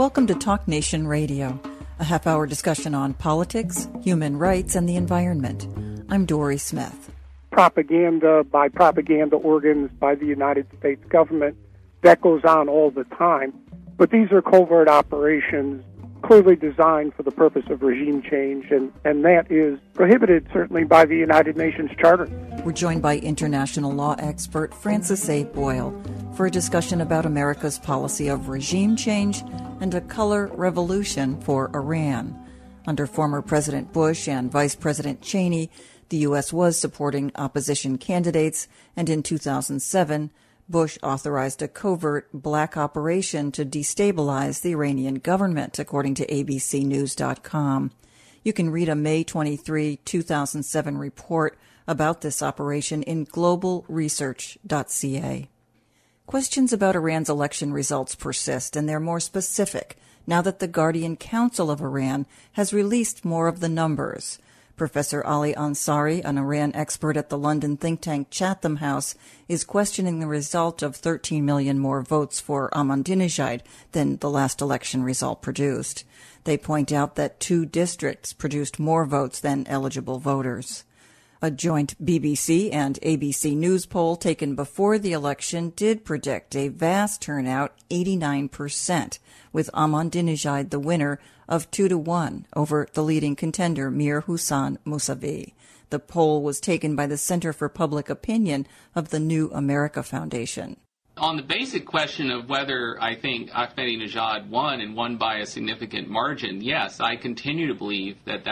Welcome to Talk Nation Radio, a half-hour discussion on politics, human rights, and the environment. I'm Dory Smith. Propaganda by propaganda organs by the United States government, that goes on all the time. But these are covert operations clearly designed for the purpose of regime change, and that is prohibited certainly by the United Nations Charter. We're joined by international law expert Francis A. Boyle for a discussion about America's policy of regime change and a color revolution for Iran. Under former President Bush and Vice President Cheney, the U.S. was supporting opposition candidates, and in 2007, Bush authorized a covert black operation to destabilize the Iranian government, according to abcnews.com. You can read a May 23, 2007 report about this operation in globalresearch.ca. Questions about Iran's election results persist, and they're more specific now that the Guardian Council of Iran has released more of the numbers. Professor Ali Ansari, an Iran expert at the London think tank Chatham House, is questioning the result of 13 million more votes for Ahmadinejad than the last election result produced. They point out that 2 districts produced more votes than eligible voters. A joint BBC and ABC News poll taken before the election did predict a vast turnout, 89%, with Ahmadinejad the winner of 2-1 over the leading contender Mir Hossein Mousavi. The poll was taken by the Center for Public Opinion of the New America Foundation. On the basic question of whether I think Ahmadinejad won and won by a significant margin, yes, I continue to believe that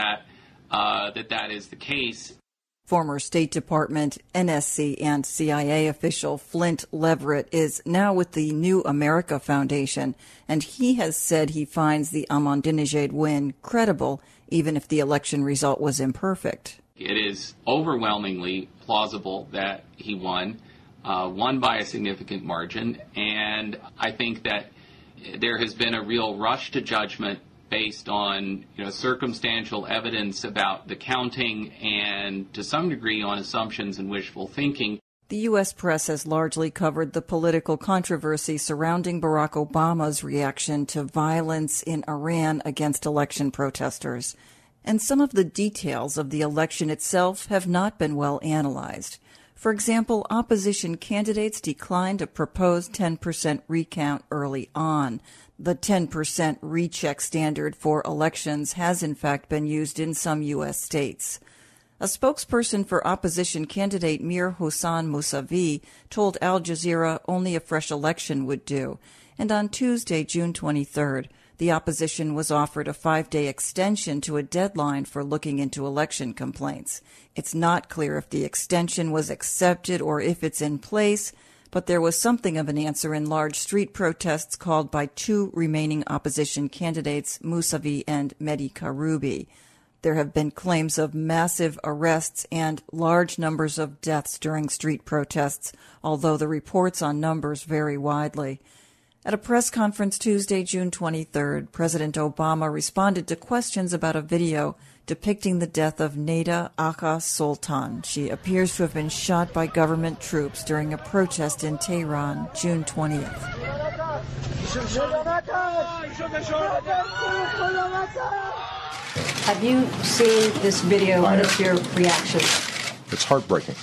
is the case. Former State Department, NSC, and CIA official Flint Leverett is now with the New America Foundation, and he has said he finds the Ahmadinejad win credible, even if the election result was imperfect. It is overwhelmingly plausible that he won by a significant margin, and I think that there has been a real rush to judgment based on circumstantial evidence about the counting and to some degree on assumptions and wishful thinking. The U.S. press has largely covered the political controversy surrounding Barack Obama's reaction to violence in Iran against election protesters, and some of the details of the election itself have not been well analyzed. For example, opposition candidates declined a proposed 10% recount early on. The 10% recheck standard for elections has in fact been used in some U.S. states. A spokesperson for opposition candidate Mir Hossein Mousavi told Al Jazeera only a fresh election would do. And on Tuesday, June 23rd, the opposition was offered a 5-day extension to a deadline for looking into election complaints. It's not clear if the extension was accepted or if it's in place, but there was something of an answer in large street protests called by 2 remaining opposition candidates, Mousavi and Mehdi Karoubi. There have been claims of massive arrests and large numbers of deaths during street protests, although the reports on numbers vary widely. At a press conference Tuesday, June 23rd, President Obama responded to questions about a video depicting the death of Neda Agha Soltan. She appears to have been shot by government troops during a protest in Tehran, June 20th. Have you seen this video? What is your reaction? It's heartbreaking.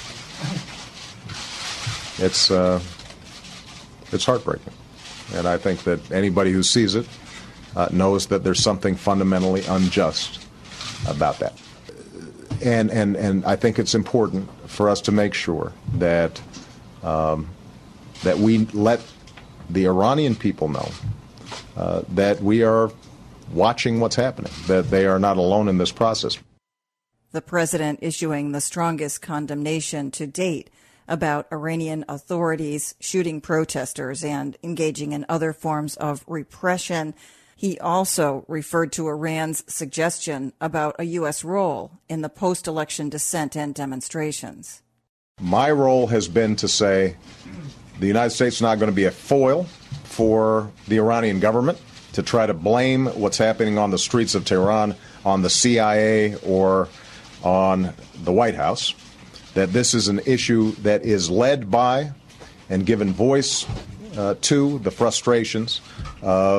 It's heartbreaking. And I think that anybody who sees it knows that there's something fundamentally unjust about that. And I think it's important for us to make sure that that we let the Iranian people know that we are watching what's happening, that they are not alone in this process. The president issuing the strongest condemnation to date about Iranian authorities shooting protesters and engaging in other forms of repression. He also referred to Iran's suggestion about a U.S. role in the post-election dissent and demonstrations. My role has been to say the United States is not going to be a foil for the Iranian government to try to blame what's happening on the streets of Tehran on the CIA or on the White House, that this is an issue that is led by and given voice to the frustrations of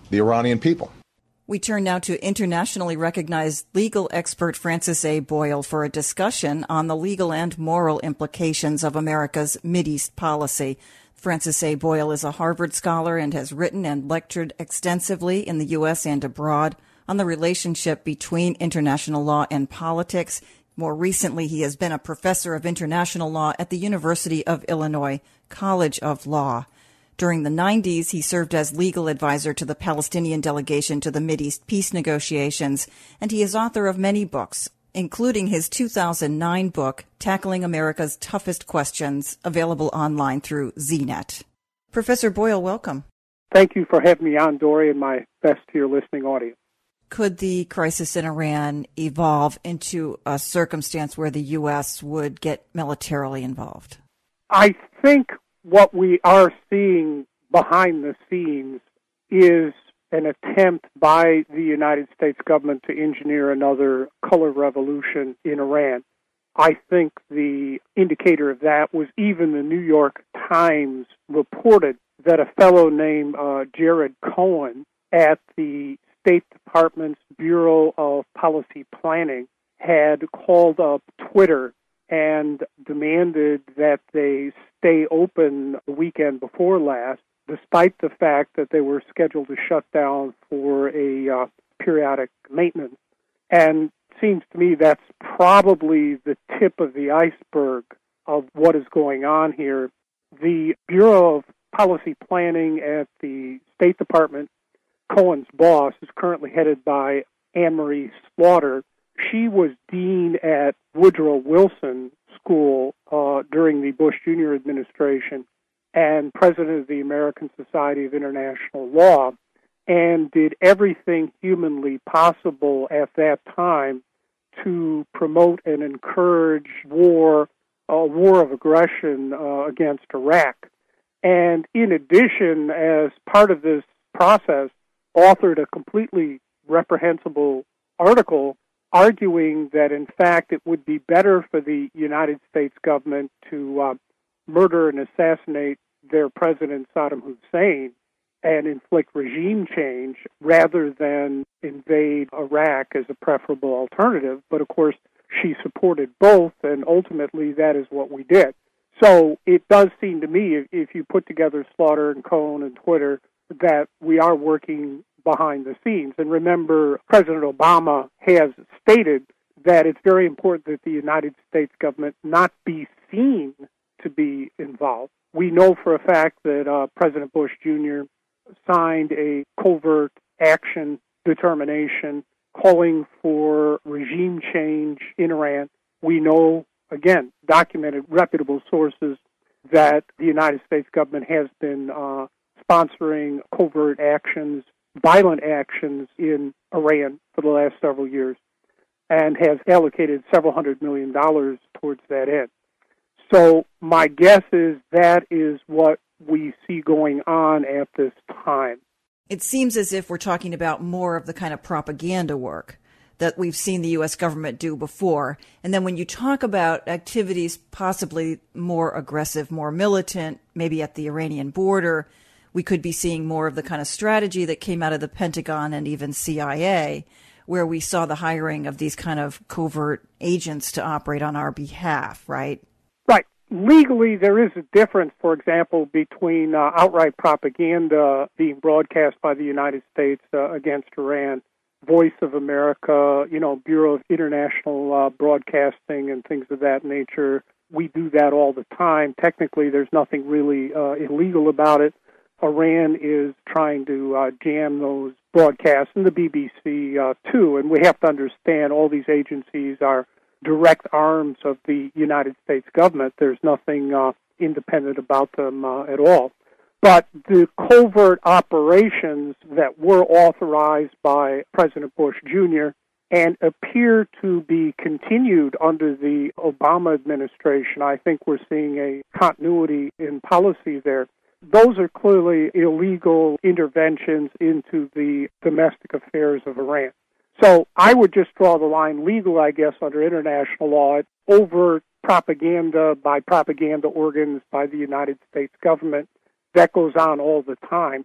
the Iranian people. We turn now to internationally recognized legal expert Francis A. Boyle for a discussion on the legal and moral implications of America's Mideast policy. Francis A. Boyle is a Harvard scholar and has written and lectured extensively in the U.S. and abroad on the relationship between international law and politics. More recently, he has been a professor of international law at the University of Illinois College of Law. During the 90s, he served as legal advisor to the Palestinian delegation to the Mideast peace negotiations, and he is author of many books, including his 2009 book, Tackling America's Toughest Questions, available online through ZNet. Professor Boyle, welcome. Thank you for having me on, Dory, and my best to your listening audience. Could the crisis in Iran evolve into a circumstance where the U.S. would get militarily involved? I think what we are seeing behind the scenes is an attempt by the United States government to engineer another color revolution in Iran. I think the indicator of that was even the New York Times reported that a fellow named Jared Cohen at the State Department's Bureau of Policy Planning had called up Twitter and demanded that they stay open the weekend before last, despite the fact that they were scheduled to shut down for a periodic maintenance. And it seems to me that's probably the tip of the iceberg of what is going on here. The Bureau of Policy Planning at the State Department, Cohen's boss, is currently headed by Anne-Marie Slaughter. She was dean at Woodrow Wilson School during the Bush Jr. administration and president of the American Society of International Law, and did everything humanly possible at that time to promote and encourage a war of aggression against Iraq. And in addition, as part of this process, authored a completely reprehensible article arguing that, in fact, it would be better for the United States government to murder and assassinate their president, Saddam Hussein, and inflict regime change rather than invade Iraq as a preferable alternative. But, of course, she supported both, and ultimately that is what we did. So it does seem to me, if you put together Slaughter and Cohen and Twitter, that we are working behind the scenes. And remember, President Obama has stated that it's very important that the United States government not be seen to be involved. We know for a fact that President Bush Jr. signed a covert action determination calling for regime change in Iran. We know, again, documented, reputable sources, that the United States government has been sponsoring covert actions, violent actions in Iran for the last several years, and has allocated several $100 million towards that end. So my guess is that is what we see going on at this time. It seems as if we're talking about more of the kind of propaganda work that we've seen the U.S. government do before. And then when you talk about activities possibly more aggressive, more militant, maybe at the Iranian border, we could be seeing more of the kind of strategy that came out of the Pentagon and even CIA, where we saw the hiring of these kind of covert agents to operate on our behalf, right? Right. Legally, there is a difference, for example, between outright propaganda being broadcast by the United States against Iran, Voice of America, Bureau of International Broadcasting and things of that nature. We do that all the time. Technically, there's nothing really illegal about it. Iran is trying to jam those broadcasts, and the BBC too. And we have to understand all these agencies are direct arms of the United States government. There's nothing independent about them at all. But the covert operations that were authorized by President Bush Jr. and appear to be continued under the Obama administration, I think we're seeing a continuity in policy there. Those are clearly illegal interventions into the domestic affairs of Iran. So I would just draw the line legal, I guess, under international law at overt propaganda by propaganda organs by the United States government. That goes on all the time.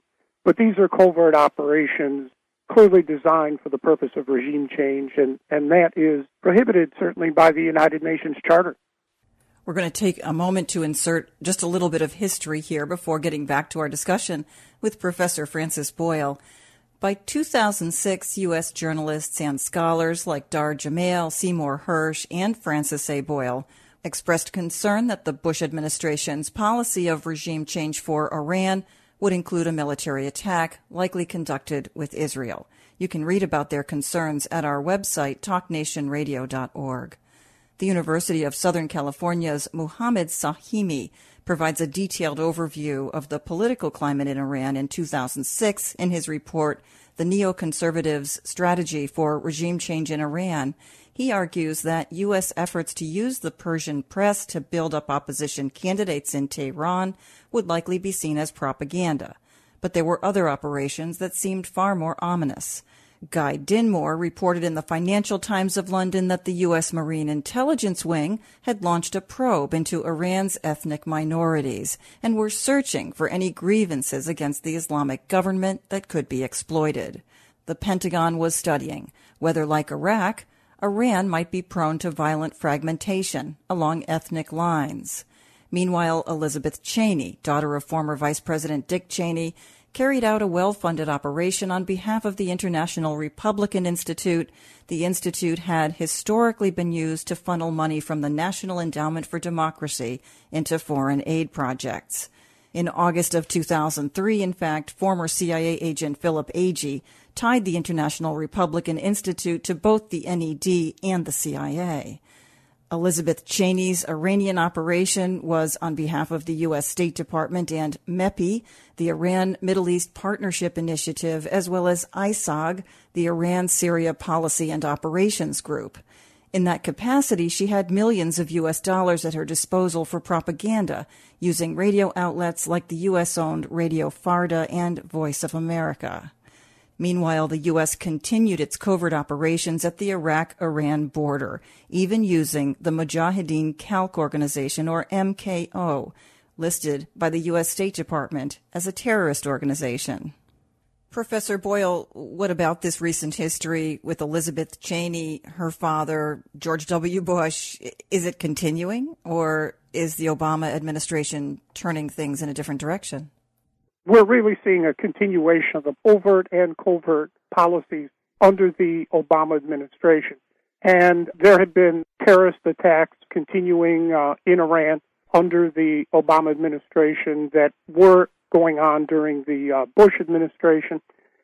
But these are covert operations clearly designed for the purpose of regime change, and that is prohibited certainly by the United Nations Charter. We're going to take a moment to insert just a little bit of history here before getting back to our discussion with Professor Francis Boyle. By 2006, U.S. journalists and scholars like Dar Jamail, Seymour Hersh, and Francis A. Boyle expressed concern that the Bush administration's policy of regime change for Iran would include a military attack, likely conducted with Israel. You can read about their concerns at our website, talknationradio.org. The University of Southern California's Muhammad Sahimi provides a detailed overview of the political climate in Iran in 2006 in his report, The Neoconservatives' Strategy for Regime Change in Iran. He argues that U.S. efforts to use the Persian press to build up opposition candidates in Tehran would likely be seen as propaganda. But there were other operations that seemed far more ominous. Guy Dinmore reported in the Financial Times of London that the U.S. Marine Intelligence Wing had launched a probe into Iran's ethnic minorities and were searching for any grievances against the Islamic government that could be exploited. The Pentagon was studying whether, like Iraq, Iran might be prone to violent fragmentation along ethnic lines. Meanwhile, Elizabeth Cheney, daughter of former Vice President Dick Cheney, carried out a well-funded operation on behalf of the International Republican Institute. The institute had historically been used to funnel money from the National Endowment for Democracy into foreign aid projects. In August of 2003, in fact, former CIA agent Philip Agee tied the International Republican Institute to both the NED and the CIA. Elizabeth Cheney's Iranian operation was on behalf of the U.S. State Department and MEPI, the Iran Middle East Partnership Initiative, as well as ISOG, the Iran-Syria Policy and Operations Group. In that capacity, she had millions of U.S. dollars at her disposal for propaganda, using radio outlets like the U.S.-owned Radio Farda and Voice of America. Meanwhile, the U.S. continued its covert operations at the Iraq-Iran border, even using the Mujahideen Khalq Organization, or MKO, listed by the U.S. State Department as a terrorist organization. Professor Boyle, what about this recent history with Elizabeth Cheney, her father, George W. Bush? Is it continuing, or is the Obama administration turning things in a different direction? We're really seeing a continuation of the overt and covert policies under the Obama administration. And there have been terrorist attacks continuing in Iran under the Obama administration that were going on during the Bush administration.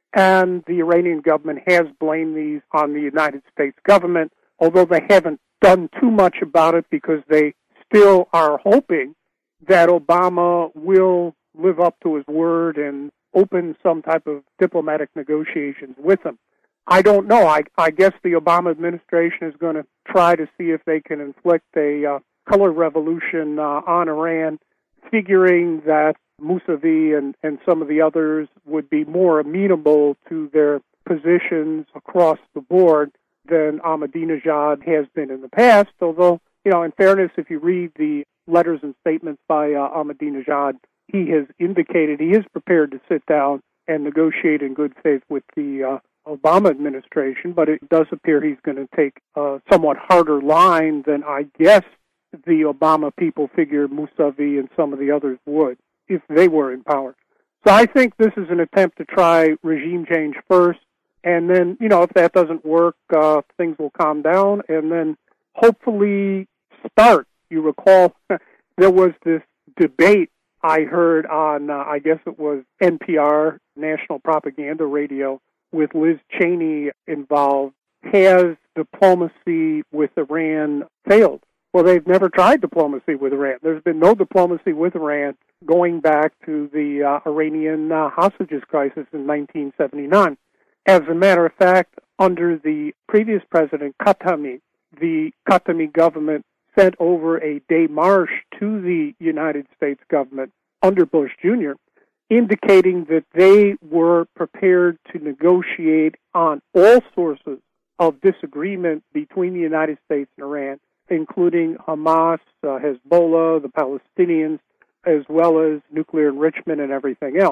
And the Iranian government has blamed these on the United States government, although they haven't done too much about it because they still are hoping that Obama will live up to his word and open some type of diplomatic negotiations with them. I don't know. I guess the Obama administration is going to try to see if they can inflict a color revolution on Iran, figuring that Mousavi and some of the others would be more amenable to their positions across the board than Ahmadinejad has been in the past, although, in fairness, if you read the letters and statements by Ahmadinejad, he has indicated he is prepared to sit down and negotiate in good faith with the Obama administration, but it does appear he's going to take a somewhat harder line than I guess the Obama people figure Mousavi and some of the others would if they were in power. So I think this is an attempt to try regime change first, and then, if that doesn't work, things will calm down, and then hopefully start. You recall there was this debate I heard on, I guess it was NPR, National Propaganda Radio, with Liz Cheney involved. Has diplomacy with Iran failed? Well, they've never tried diplomacy with Iran. There's been no diplomacy with Iran going back to the Iranian hostages crisis in 1979. As a matter of fact, under the previous president, Khatami, the Khatami government sent over a démarche to the United States government under Bush Jr., indicating that they were prepared to negotiate on all sources of disagreement between the United States and Iran, including Hamas, Hezbollah, the Palestinians, as well as nuclear enrichment and everything else.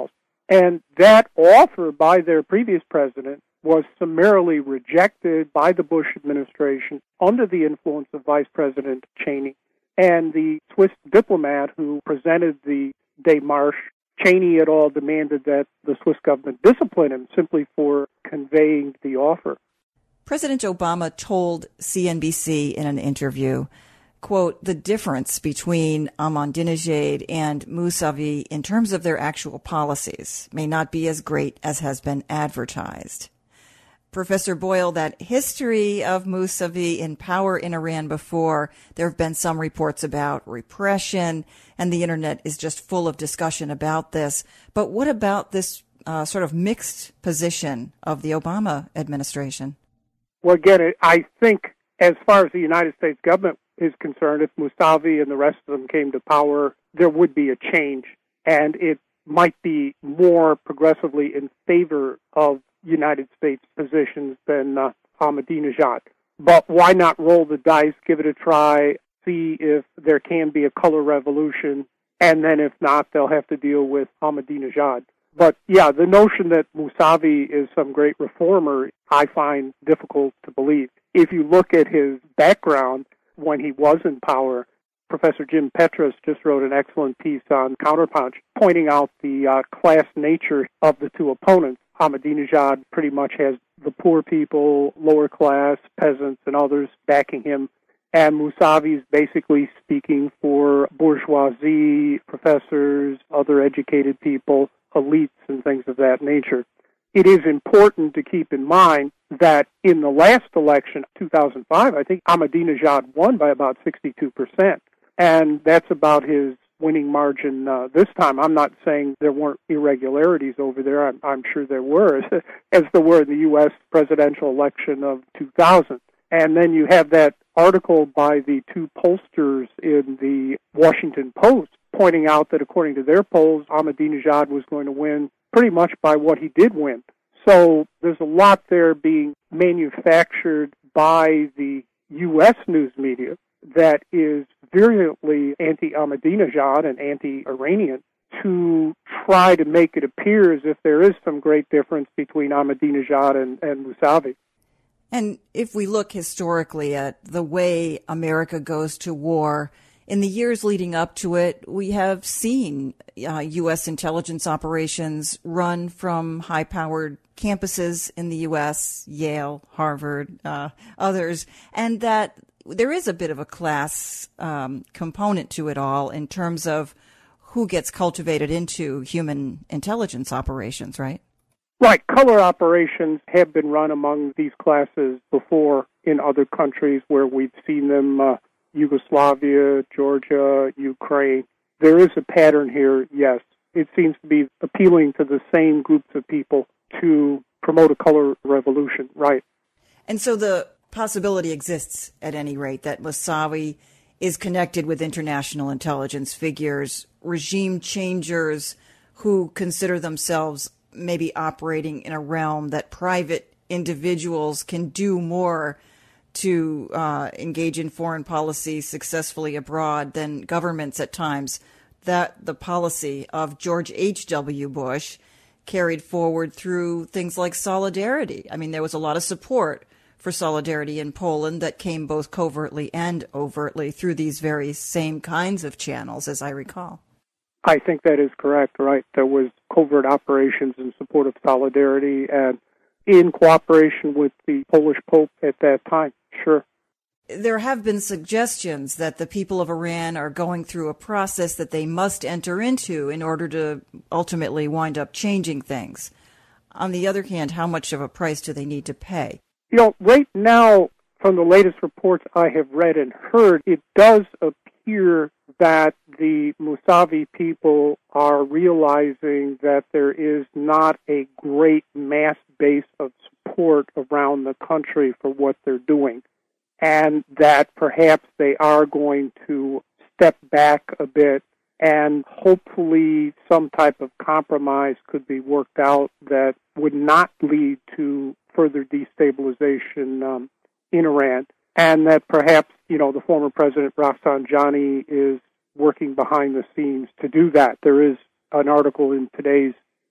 And that offer by their previous president was summarily rejected by the Bush administration under the influence of Vice President Cheney. And the Swiss diplomat who presented the démarche, Cheney et al. Demanded that the Swiss government discipline him simply for conveying the offer. President Obama told CNBC in an interview, quote, the difference between Ahmadinejad and Mousavi in terms of their actual policies may not be as great as has been advertised. Professor Boyle, that history of Mousavi in power in Iran before, there have been some reports about repression, and the internet is just full of discussion about this. But what about this sort of mixed position of the Obama administration? Well, again, I think as far as the United States government is concerned, if Mousavi and the rest of them came to power, there would be a change, and it might be more progressively in favor of United States positions than Ahmadinejad. But why not roll the dice, give it a try, see if there can be a color revolution, and then if not, they'll have to deal with Ahmadinejad. But yeah, the notion that Mousavi is some great reformer, I find difficult to believe. If you look at his background when he was in power, Professor Jim Petras just wrote an excellent piece on Counterpunch, pointing out the class nature of the two opponents. Ahmadinejad pretty much has the poor people, lower class, peasants, and others backing him. And Mousavi is basically speaking for bourgeoisie, professors, other educated people, elites, and things of that nature. It is important to keep in mind that in the last election, 2005, I think Ahmadinejad won by about 62%. And that's about his winning margin this time. I'm not saying there weren't irregularities over there. I'm sure there were, as there were in the U.S. presidential election of 2000. And then you have that article by the two pollsters in the Washington Post pointing out that according to their polls, Ahmadinejad was going to win pretty much by what he did win. So there's a lot there being manufactured by the U.S. news media that is virulently anti-Ahmadinejad and anti-Iranian to try to make it appear as if there is some great difference between Ahmadinejad and Mousavi. And if we look historically at the way America goes to war, in the years leading up to it, we have seen U.S. intelligence operations run from high-powered campuses in the U.S., Yale, Harvard, others, and that there is a bit of a class component to it all in terms of who gets cultivated into human intelligence operations, right? Right. Color operations have been run among these classes before in other countries where we've seen them, Yugoslavia, Georgia, Ukraine. There is a pattern here, yes. It seems to be appealing to the same groups of people to promote a color revolution, right. And so the possibility exists, at any rate, that Mousavi is connected with international intelligence figures, regime changers who consider themselves maybe operating in a realm that private individuals can do more to engage in foreign policy successfully abroad than governments at times. That the policy of George H.W. Bush carried forward through things like solidarity. I mean, there was a lot of support for solidarity in Poland that came both covertly and overtly through these very same kinds of channels, as I recall. I think that is correct, right. There was covert operations in support of solidarity and in cooperation with the Polish Pope at that time, sure. There have been suggestions that the people of Iran are going through a process that they must enter into in order to ultimately wind up changing things. On the other hand, how much of a price do they need to pay? You know, right now, from the latest reports I have read and heard, it does appear that the Mousavi people are realizing that there is not a great mass base of support around the country for what they're doing, and that perhaps they are going to step back a bit and hopefully some type of compromise could be worked out that would not lead to further destabilization in Iran, and that perhaps, you know, the former president Rafsanjani is working behind the scenes to do that. There is an article in today's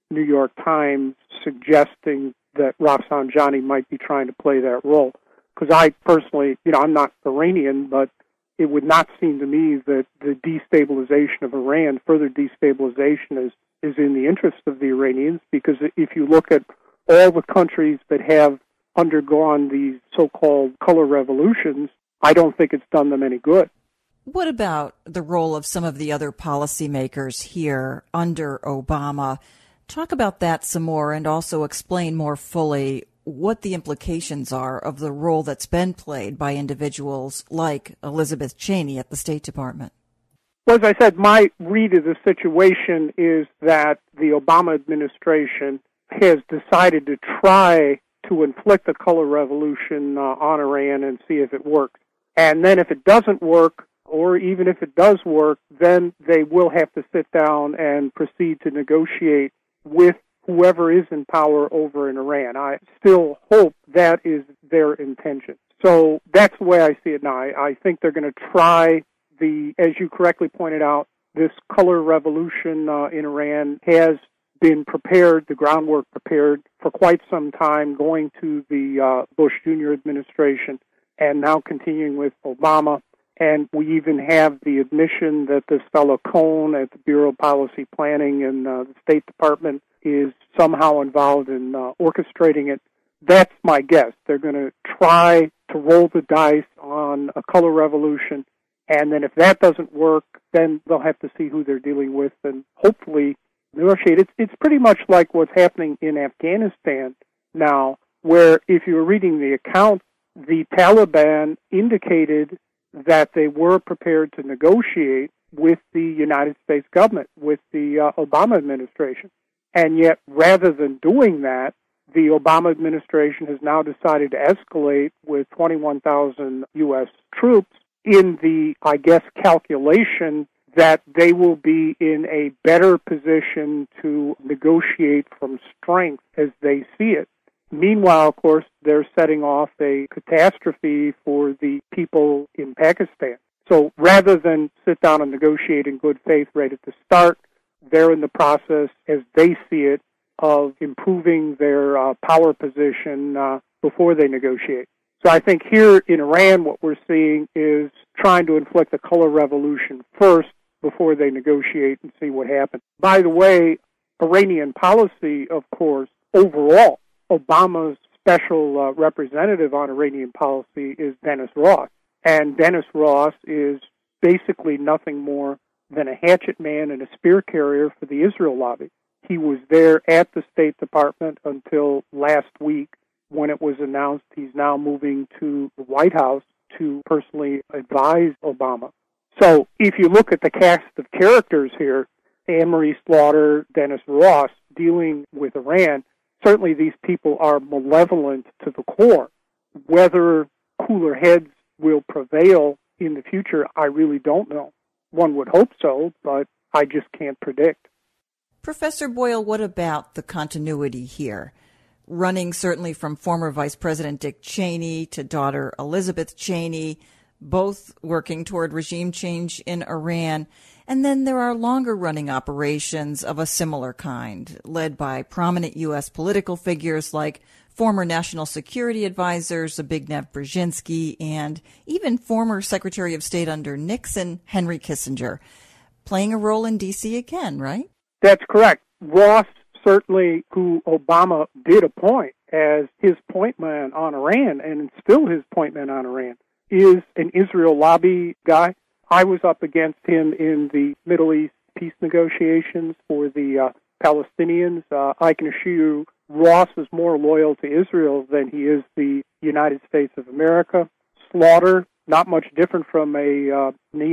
New York Times suggesting that Rafsanjani might be trying to play that role. Because I personally, I'm not Iranian, but it would not seem to me that the destabilization of Iran, further destabilization, is in the interest of the Iranians, because if you look at all the countries that have undergone these so-called color revolutions, I don't think it's done them any good. What about the role of some of the other policymakers here under Obama? Talk about that some more, and also explain more fully what the implications are of the role that's been played by individuals like Elizabeth Cheney at the State Department. Well, as I said, my read of the situation is that the Obama administration has decided to try to inflict a color revolution on Iran and see if it works. And then if it doesn't work, or even if it does work, then they will have to sit down and proceed to negotiate with whoever is in power over in Iran. I still hope that is their intention. So that's the way I see it now. I think they're going to try as you correctly pointed out, this color revolution in Iran has been prepared, the groundwork prepared for quite some time, going to the Bush Jr. administration and now continuing with Obama. And we even have the admission that this fellow Cohn at the Bureau of Policy Planning and the State Department is somehow involved in orchestrating it. That's my guess. They're going to try to roll the dice on a color revolution, and then if that doesn't work, then they'll have to see who they're dealing with and hopefully negotiate. It's pretty much like what's happening in Afghanistan now, where if you were reading the account, the Taliban indicated that they were prepared to negotiate with the United States government, with the Obama administration. And yet, rather than doing that, the Obama administration has now decided to escalate with 21,000 U.S. troops in the, I guess, calculation that they will be in a better position to negotiate from strength as they see it. Meanwhile, of course, they're setting off a catastrophe for the people in Pakistan. So rather than sit down and negotiate in good faith right at the start, they're in the process, as they see it, of improving their power position before they negotiate. So I think here in Iran, what we're seeing is trying to inflict a color revolution first before they negotiate and see what happens. By the way, Iranian policy, of course, overall, Obama's special representative on Iranian policy is Dennis Ross. And Dennis Ross is basically nothing more than a hatchet man and a spear carrier for the Israel lobby. He was there at the State Department until last week when it was announced he's now moving to the White House to personally advise Obama. So if you look at the cast of characters here, Anne-Marie Slaughter, Dennis Ross, dealing with Iran, certainly these people are malevolent to the core. Whether cooler heads will prevail in the future, I really don't know. One would hope so, but I just can't predict. Professor Boyle, what about the continuity here? Running certainly from former Vice President Dick Cheney to daughter Elizabeth Cheney, both working toward regime change in Iran. And then there are longer-running operations of a similar kind, led by prominent U.S. political figures like former National Security Advisor Zbigniew Brzezinski and even former Secretary of State under Nixon, Henry Kissinger, playing a role in D.C. again, right? That's correct. Ross, certainly, who Obama did appoint as his point man on Iran, and still his point man on Iran, is an Israel lobby guy. I was up against him in the Middle East peace negotiations for the Palestinians. I can assure you Ross is more loyal to Israel than he is the United States of America. Slaughter, not much different from a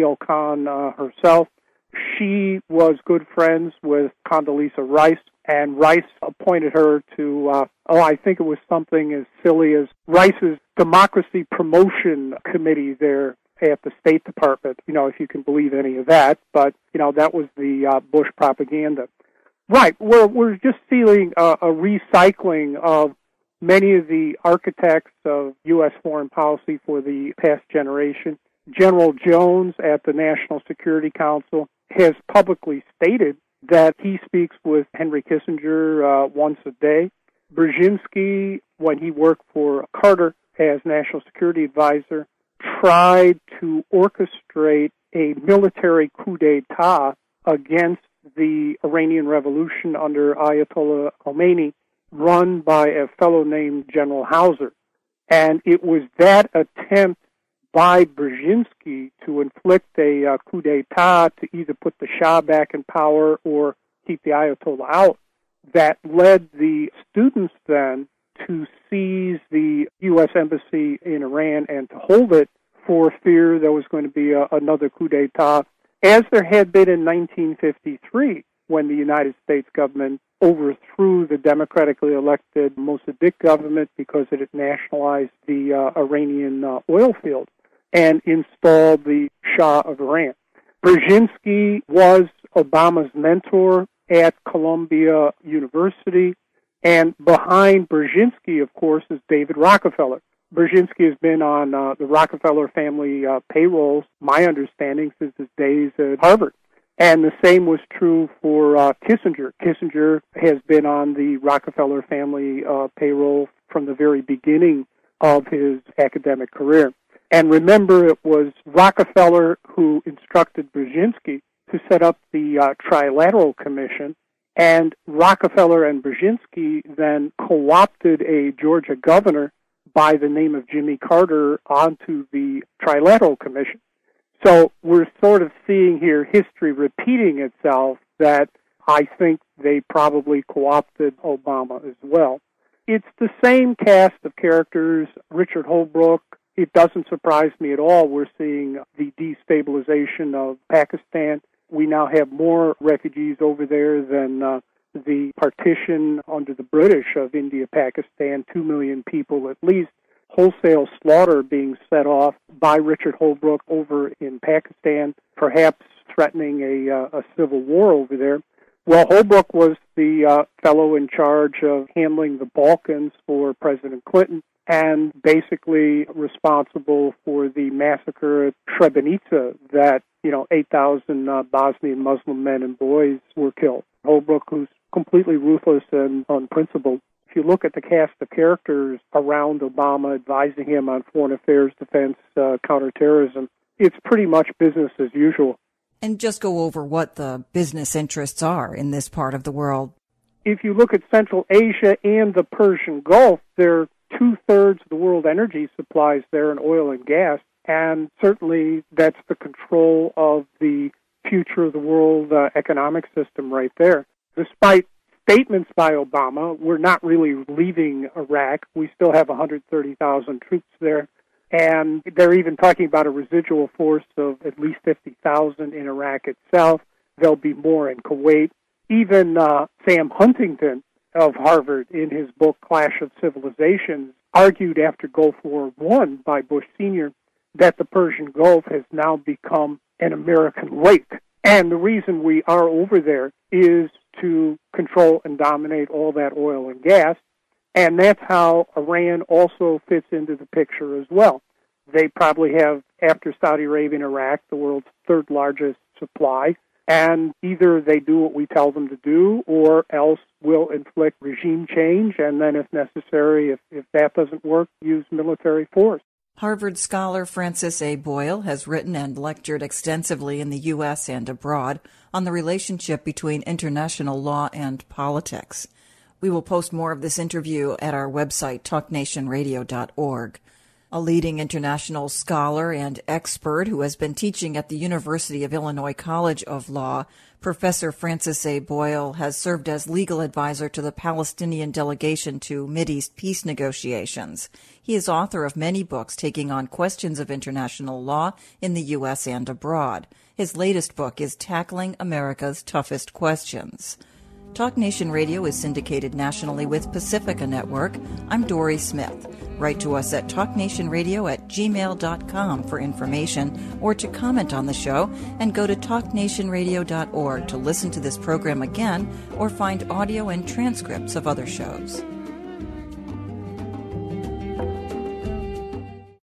neocon herself. She was good friends with Condoleezza Rice, and Rice appointed her to, I think it was something as silly as Rice's Democracy Promotion Committee there at the State Department, if you can believe any of that. But, that was the Bush propaganda. Right. We're just seeing a recycling of many of the architects of U.S. foreign policy for the past generation. General Jones at the National Security Council has publicly stated that he speaks with Henry Kissinger once a day. Brzezinski, when he worked for Carter as National Security Advisor, tried to orchestrate a military coup d'etat against the Iranian Revolution under Ayatollah Khomeini, run by a fellow named General Hauser. And it was that attempt by Brzezinski to inflict a coup d'etat to either put the Shah back in power or keep the Ayatollah out that led the students then to seize the U.S. Embassy in Iran and to hold it for fear there was going to be another coup d'etat, as there had been in 1953 when the United States government overthrew the democratically elected Mossadegh government because it had nationalized the Iranian oil fields and installed the Shah of Iran. Brzezinski was Obama's mentor at Columbia University, and behind Brzezinski, of course, is David Rockefeller. Brzezinski has been on the Rockefeller family payrolls, my understanding, since his days at Harvard. And the same was true for Kissinger. Kissinger has been on the Rockefeller family payroll from the very beginning of his academic career. And remember, it was Rockefeller who instructed Brzezinski to set up the Trilateral Commission, and Rockefeller and Brzezinski then co-opted a Georgia governor by the name of Jimmy Carter onto the Trilateral Commission. So we're sort of seeing here history repeating itself, that I think they probably co-opted Obama as well. It's the same cast of characters. Richard Holbrooke, it doesn't surprise me at all. We're seeing the destabilization of Pakistan. We now have more refugees over there than the partition under the British of India, Pakistan, 2 million people at least. Wholesale slaughter being set off by Richard Holbrooke over in Pakistan, perhaps threatening a civil war over there. Well, Holbrooke was the fellow in charge of handling the Balkans for President Clinton and basically responsible for the massacre at Srebrenica that, 8,000 Bosnian Muslim men and boys were killed. Holbrooke, who's completely ruthless and unprincipled. If you look at the cast of characters around Obama advising him on foreign affairs, defense, counterterrorism, it's pretty much business as usual. And just go over what the business interests are in this part of the world. If you look at Central Asia and the Persian Gulf, they're 2/3 of the world energy supplies there in oil and gas, and certainly that's the control of the future of the world economic system right there. Despite statements by Obama, we're not really leaving Iraq. We still have 130,000 troops there, and they're even talking about a residual force of at least 50,000 in Iraq itself. There'll be more in Kuwait. Even Sam Huntington of Harvard, in his book Clash of Civilizations, argued after Gulf War I by Bush Sr. that the Persian Gulf has now become an American lake. And the reason we are over there is to control and dominate all that oil and gas. And that's how Iran also fits into the picture as well. They probably have, after Saudi Arabia and Iraq, the world's third largest supply. And either they do what we tell them to do, or else we'll inflict regime change, and then if necessary, if that doesn't work, use military force. Harvard scholar Francis A. Boyle has written and lectured extensively in the U.S. and abroad on the relationship between international law and politics. We will post more of this interview at our website, talknationradio.org. A leading international scholar and expert who has been teaching at the University of Illinois College of Law, Professor Francis A. Boyle has served as legal advisor to the Palestinian delegation to Mideast peace negotiations. He is author of many books taking on questions of international law in the U.S. and abroad. His latest book is Tackling America's Toughest Questions. Talk Nation Radio is syndicated nationally with Pacifica Network. I'm Dory Smith. Write to us at talknationradio@gmail.com for information or to comment on the show, and go to talknationradio.org to listen to this program again or find audio and transcripts of other shows.